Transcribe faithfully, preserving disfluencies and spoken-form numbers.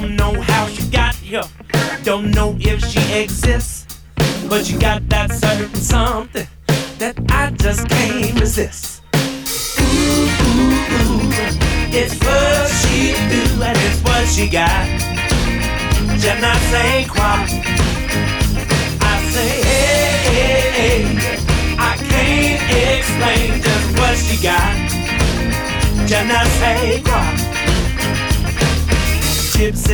Don't know how she got here, don't know if she exists, but you got that certain something that I just can't resist. Ooh, ooh, ooh, it's what she do and it's what she got. Je ne sais quoi. I say, hey, hey, hey, I can't explain just what she got. Je ne sais quoi. Gypsy